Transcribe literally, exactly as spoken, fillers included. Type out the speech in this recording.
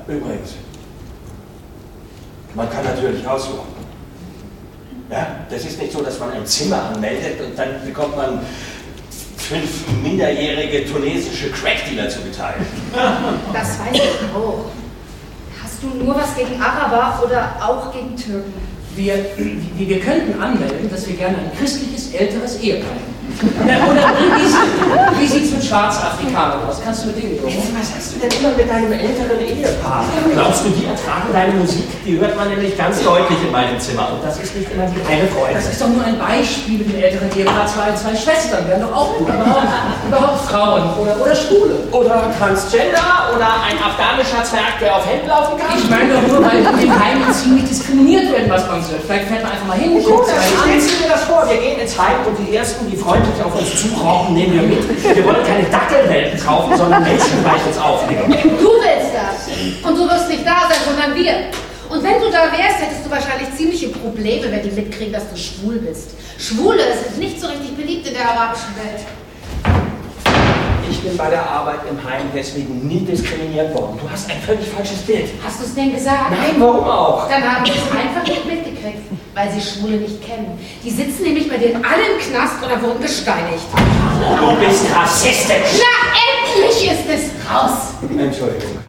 übrigens, man kann natürlich aussuchen. Ja, das ist nicht so, dass man ein Zimmer anmeldet und dann bekommt man fünf minderjährige tunesische Crackdealer zugeteilt. Das weiß ich auch. Hast du nur was gegen Araber oder auch gegen Türken? Wir, wir, wir könnten anmelden, dass wir gerne ein christliches, älteres Ehepaar hätten. Na, oder wie, wie sieht es mit Schwarzafrikanern aus? Kannst du mit denen durch? Was hast du denn immer mit deinem älteren Ehepaar? Glaubst du, die ertragen deine Musik? Die hört man nämlich ganz deutlich in meinem Zimmer. Und das ist nicht immer die reine Freude. Das ist doch nur ein Beispiel mit dem älteren Ehepaar. Zwei, zwei Schwestern wären doch auch gut. Überhaupt, überhaupt Frauen oder, oder Schwule. Oder Transgender oder ein afghanischer Zwerg, der auf Händen laufen kann. Ich meine doch nur, weil in dem Heim ziemlich diskriminiert werden, was man wird. Vielleicht fährt man einfach mal hin, guckt sich an. Stellen Sie mir das vor, wir gehen ins Heim und die Ersten, die freundlich auf uns zurauchen, nehmen wir mit. Wir wollen keine Dackelwelpen kaufen, sondern Menschen bei uns aufnehmen. Du willst das. Und du wirst nicht da sein, sondern wir. Und wenn du da wärst, hättest du wahrscheinlich ziemliche Probleme, wenn die mitkriegen, dass du schwul bist. Schwule sind nicht so richtig beliebt in der arabischen Welt. Ich bin bei der Arbeit im Heim deswegen nie diskriminiert worden. Du hast ein völlig falsches Bild. Hast du es denen gesagt? Nein, warum auch? Dann haben sie es einfach nicht mitgekriegt, weil sie Schwule nicht kennen. Die sitzen nämlich bei denen alle im Knast oder wurden gesteinigt. Du bist rassistisch. Na, endlich ist es raus! Entschuldigung.